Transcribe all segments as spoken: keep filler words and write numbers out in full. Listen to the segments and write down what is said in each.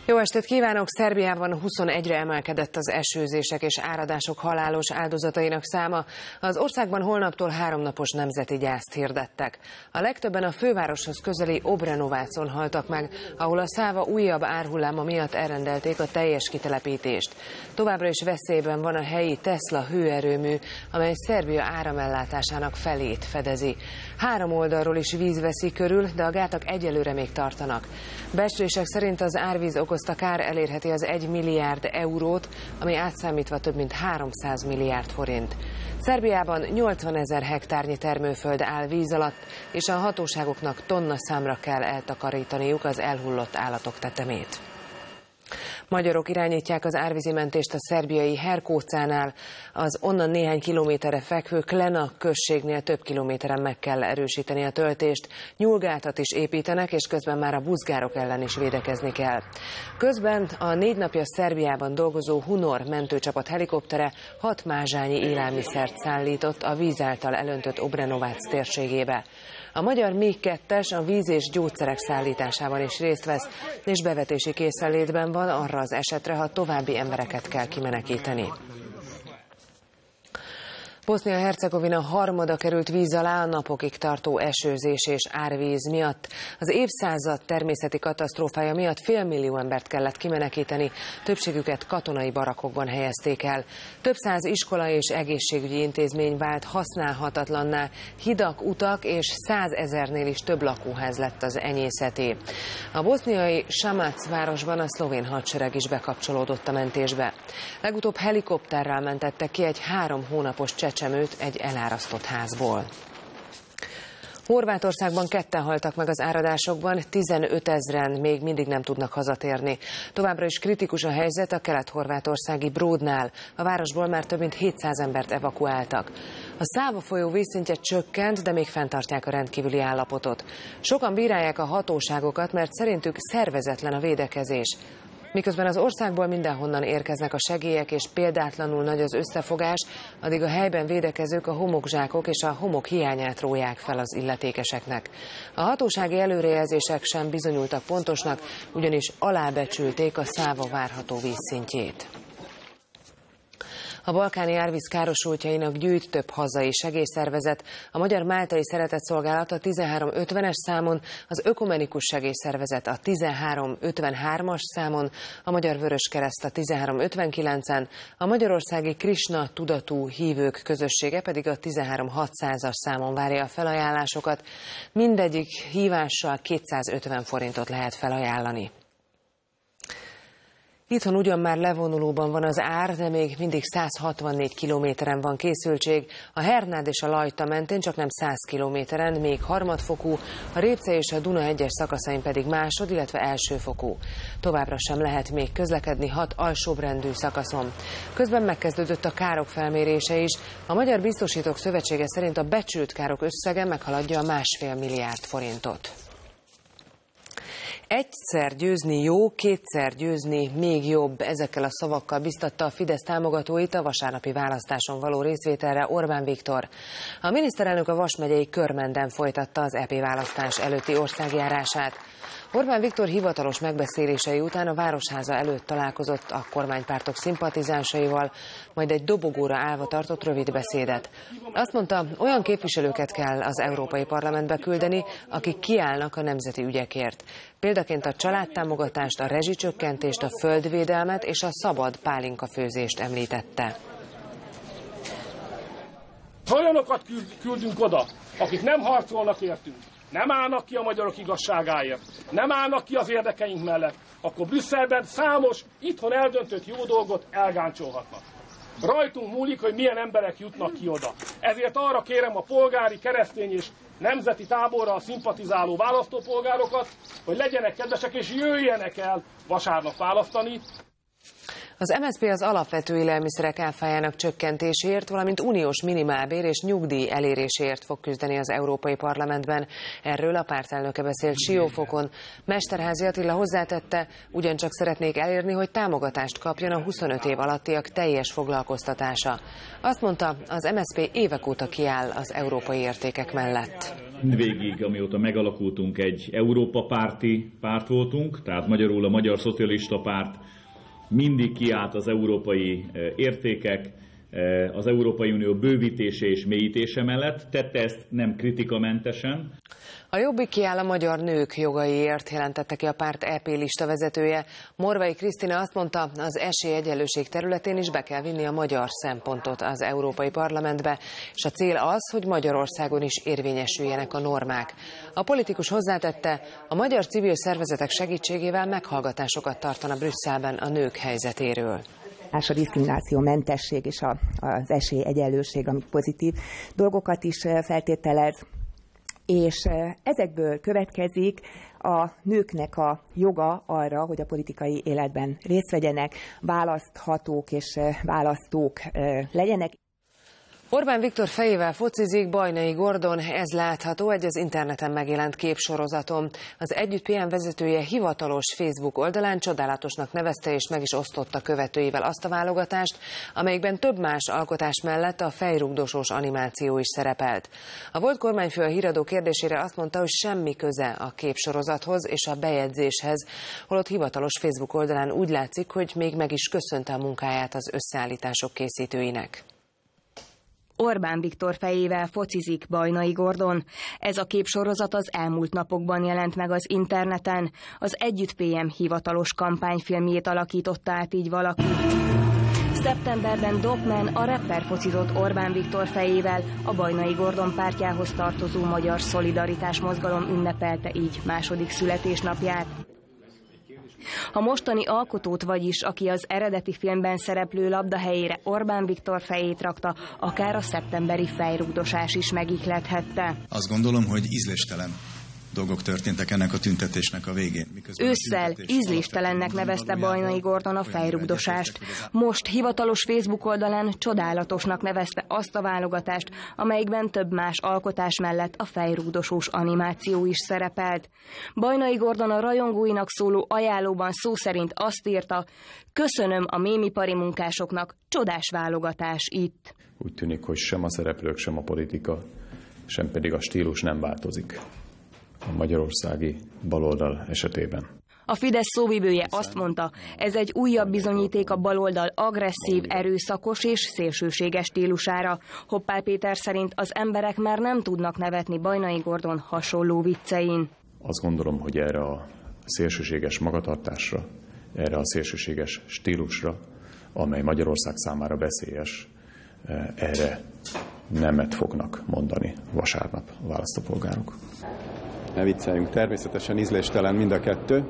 Jó estét kívánok! Szerbiában huszonegyre emelkedett az esőzések és áradások halálos áldozatainak száma. Az országban holnaptól háromnapos nemzeti gyászt hirdettek. A legtöbben a fővároshoz közeli Obrenovácon haltak meg, ahol a Száva újabb árhulláma miatt elrendelték a teljes kitelepítést. Továbbra is veszélyben van a helyi Tesla hőerőmű, amely Szerbia áramellátásának felét fedezi. Három oldalról is víz veszi körül, de a gátak egyelőre még tartanak. Becslések szerint az árvíz okozta kár elérheti az egy milliárd eurót, ami átszámítva több mint háromszáz milliárd forint. Szerbiában nyolcvanezer hektárnyi termőföld áll víz alatt, és a hatóságoknak tonna számra kell eltakarítaniuk az elhullott állatok tetemét. Magyarok irányítják az árvízimentést a szerbiai Herkócánál. Az onnan néhány kilométerre fekvő Klena községnél több kilométeren meg kell erősíteni a töltést. Nyúlgátat is építenek, és közben már a buzgárok ellen is védekezni kell. Közben a négy napja Szerbiában dolgozó Hunor mentőcsapat helikoptere hat mázsányi élelmiszert szállított a víz által elöntött Obrenovác térségébe. A magyar MiG kettes a víz és gyógyszerek szállításában is részt vesz, és bevetési készenlétben van arra az esetre, ha további embereket kell kimenekíteni. Bosznia-Hercegovina harmada került víz alá a napokig tartó esőzés és árvíz miatt. Az évszázad természeti katasztrófája miatt félmillió embert kellett kimenekíteni, többségüket katonai barakokban helyezték el. Több száz iskola és egészségügyi intézmény vált használhatatlanná, hidak, utak és százezernél is több lakóház lett az enyészeté. A boszniai Samac városban a szlovén hadsereg is bekapcsolódott a mentésbe. Legutóbb helikopterrel mentettek ki egy három hónapos csecsemőt egy elárasztott házból. Horvátországban ketten haltak meg az áradásokban, tizenötezren még mindig nem tudnak hazatérni. Továbbra is kritikus a helyzet a kelet-horvátországi Brodnál. A városból már több mint hétszáz embert evakuáltak. A Száva folyó vízszintje csökkent, de még fenntartják a rendkívüli állapotot. Sokan bírálják a hatóságokat, mert szerintük szervezetlen a védekezés. Miközben az országból mindenhonnan érkeznek a segélyek és példátlanul nagy az összefogás, addig a helyben védekezők a homokzsákok és a homok hiányát róják fel az illetékeseknek. A hatósági előrejelzések sem bizonyultak pontosnak, ugyanis alábecsülték a Száva várható vízszintjét. A balkáni árvíz károsultjainak gyűjt több hazai segélyszervezet. A Magyar Máltai Szeretetszolgálat a tizenhárom ötvenes számon, az Ökumenikus Segélyszervezet a tizenhárom ötvenhármas számon, a Magyar Vöröskereszt a tizenhárom ötvenkilencen, a Magyarországi Krisna Tudatú Hívők Közössége pedig a tizenhárom hatszázas számon várja a felajánlásokat. Mindegyik hívással kétszázötven forintot lehet felajánlani. Itthon ugyan már levonulóban van az ár, de még mindig száz hatvannégy kilométeren van készültség. A Hernád és a Lajta mentén csak nem száz kilométeren, még harmadfokú, a Répce és a Duna egyes szakaszain pedig másod, illetve elsőfokú. Továbbra sem lehet még közlekedni hat alsóbrendű szakaszon. Közben megkezdődött a károk felmérése is. A Magyar Biztosítók Szövetsége szerint a becsült károk összege meghaladja a másfél milliárd forintot. Egyszer győzni jó, kétszer győzni még jobb. Ezekkel a szavakkal biztatta a Fidesz támogatóit a vasárnapi választáson való részvételre Orbán Viktor. A miniszterelnök a Vas megyei Körmenden folytatta az é pé választás előtti országjárását. Orbán Viktor hivatalos megbeszélései után a Városháza előtt találkozott a kormánypártok szimpatizánsaival, majd egy dobogóra állva tartott rövid beszédet. Azt mondta, olyan képviselőket kell az Európai Parlamentbe küldeni, akik kiállnak a nemzeti ügyekért. Példaként a családtámogatást, a rezsicsökkentést, a földvédelmet és a szabad pálinkafőzést említette. Olyanokat küldünk oda, akik nem harcolnak értünk, nem állnak ki a magyarok igazságáért, nem állnak ki az érdekeink mellett, akkor Brüsszelben számos, itthon eldöntött jó dolgot elgáncsolhatnak. Rajtunk múlik, hogy milyen emberek jutnak ki oda. Ezért arra kérem a polgári, keresztény és nemzeti táborral szimpatizáló választópolgárokat, hogy legyenek kedvesek és jöjjenek el vasárnap választani. Az em es zé pé az alapvető élelmiszerek áfájának csökkentéséért, valamint uniós minimálbér és nyugdíj eléréséért fog küzdeni az Európai Parlamentben. Erről a pártelnöke beszélt Siófokon. Mesterházy Attila hozzátette, ugyancsak szeretnék elérni, hogy támogatást kapjon a huszonöt év alattiak teljes foglalkoztatása. Azt mondta, az em es zé pé évek óta kiáll az európai értékek mellett. Mindvégig, amióta megalakultunk, egy Európa párti párt voltunk, tehát magyarul a Magyar Szocialista Párt mindig kiállt az európai értékek, az Európai Unió bővítése és mélyítése mellett, tette ezt nem kritikamentesen. A Jobbik kiáll a magyar nők jogaiért, jelentette ki a párt é pé lista vezetője. Morvai Krisztina azt mondta, az esélyegyenlőség területén is be kell vinni a magyar szempontot az Európai Parlamentbe, és a cél az, hogy Magyarországon is érvényesüljenek a normák. A politikus hozzátette, a magyar civil szervezetek segítségével meghallgatásokat tartana Brüsszelben a nők helyzetéről. A diszkriminációmentesség és a, az esélyegyenlőség, ami pozitív dolgokat is feltételez, és ezekből következik a nőknek a joga arra, hogy a politikai életben részt vegyenek, választhatók és választók legyenek. Orbán Viktor fejével focizik Bajnai Gordon, ez látható egy az interneten megjelent képsorozaton. Az Együtt pé em vezetője hivatalos Facebook oldalán csodálatosnak nevezte és meg is osztotta követőivel azt a válogatást, amelyikben több más alkotás mellett a fejrugdosós animáció is szerepelt. A volt kormányfő a Híradó kérdésére azt mondta, hogy semmi köze a képsorozathoz és a bejegyzéshez, holott hivatalos Facebook oldalán úgy látszik, hogy még meg is köszönte a munkáját az összeállítások készítőinek. Orbán Viktor fejével focizik Bajnai Gordon. Ez a képsorozat az elmúlt napokban jelent meg az interneten. Az Együtt pé em hivatalos kampányfilmjét alakította át így valaki. Szeptemberben Dokman, a rapper focizott Orbán Viktor fejével, a Bajnai Gordon pártjához tartozó Magyar Szolidaritás Mozgalom ünnepelte így második születésnapját. A mostani alkotót, vagyis aki az eredeti filmben szereplő labda helyére Orbán Viktor fejét rakta, akár a szeptemberi fejrugdosás is megihlethette. Azt gondolom, hogy ízléstelen dolgok történtek ennek a tüntetésnek a végén. Ősszel ízléstelennek nevezte Bajnai Gordon a fejrugdosást. Most hivatalos Facebook oldalán csodálatosnak nevezte azt a válogatást, amelyikben több más alkotás mellett a fejrugdosós animáció is szerepelt. Bajnai Gordon a rajongóinak szóló ajánlóban szó szerint azt írta: köszönöm a mémipari munkásoknak, csodás válogatás itt. Úgy tűnik, hogy sem a szereplők, sem a politika, sem pedig a stílus nem változik a magyarországi baloldal esetében. A Fidesz szóvivője azt mondta, ez egy újabb bizonyíték a baloldal agresszív, erőszakos és szélsőséges stílusára. Hoppál Péter szerint az emberek már nem tudnak nevetni Bajnai Gordon hasonló viccein. Azt gondolom, hogy erre a szélsőséges magatartásra, erre a szélsőséges stílusra, amely Magyarország számára veszélyes, erre nemet fognak mondani vasárnap a választópolgárok. Ne vicceljünk, természetesen ízléstelen mind a kettő,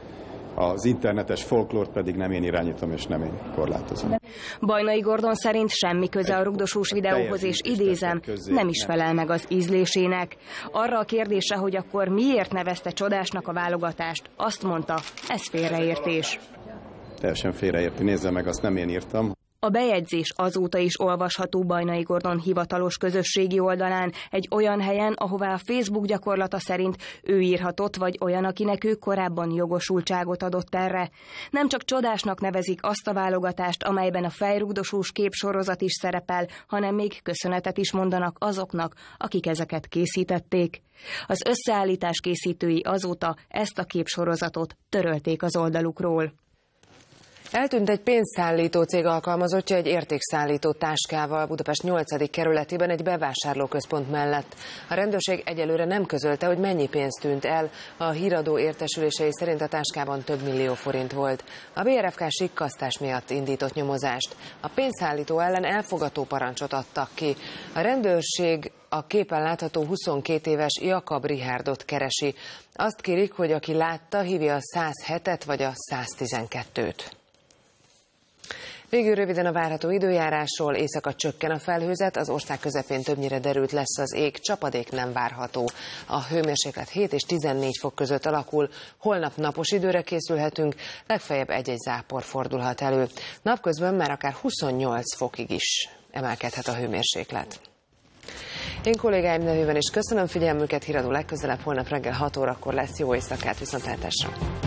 az internetes folklórt pedig nem én irányítom és nem én korlátozom. Bajnai Gordon szerint semmi köze a rugdosós videóhoz, és idézem, nem is felel meg az ízlésének. Arra a kérdésre, hogy akkor miért nevezte csodásnak a válogatást, azt mondta, ez félreértés. Teljesen félreérti, nézze meg, azt nem én írtam. A bejegyzés azóta is olvasható Bajnai Gordon hivatalos közösségi oldalán, egy olyan helyen, ahová a Facebook gyakorlata szerint ő írhatott, vagy olyan, akinek ő korábban jogosultságot adott erre. Nem csak csodásnak nevezik azt a válogatást, amelyben a fejrugdosós képsorozat is szerepel, hanem még köszönetet is mondanak azoknak, akik ezeket készítették. Az összeállítás készítői azóta ezt a képsorozatot törölték az oldalukról. Eltűnt egy pénzszállító cég alkalmazottja egy értékszállító táskával Budapest nyolcadik kerületében egy bevásárlóközpont mellett. A rendőrség egyelőre nem közölte, hogy mennyi pénz tűnt el. A Híradó értesülései szerint a táskában több millió forint volt. A bé er ef ká sikkasztás miatt indított nyomozást. A pénzszállító ellen elfogató parancsot adtak ki. A rendőrség a képen látható huszonkét éves Jakab Richardot keresi. Azt kérik, hogy aki látta, hívja a száz hetet vagy a száz tizenkettőt. Végül röviden a várható időjárásról. Éjszaka csökken a felhőzet, az ország közepén többnyire derült lesz az ég, csapadék nem várható. A hőmérséklet hét és tizennégy fok között alakul, holnap napos időre készülhetünk, legfeljebb egy-egy zápor fordulhat elő. Napközben már akár huszonnyolc fokig is emelkedhet a hőmérséklet. Én kollégáim nevében is köszönöm figyelmüket, Híradó legközelebb holnap reggel hat órakor lesz. Jó éjszakát, viszontlátásra!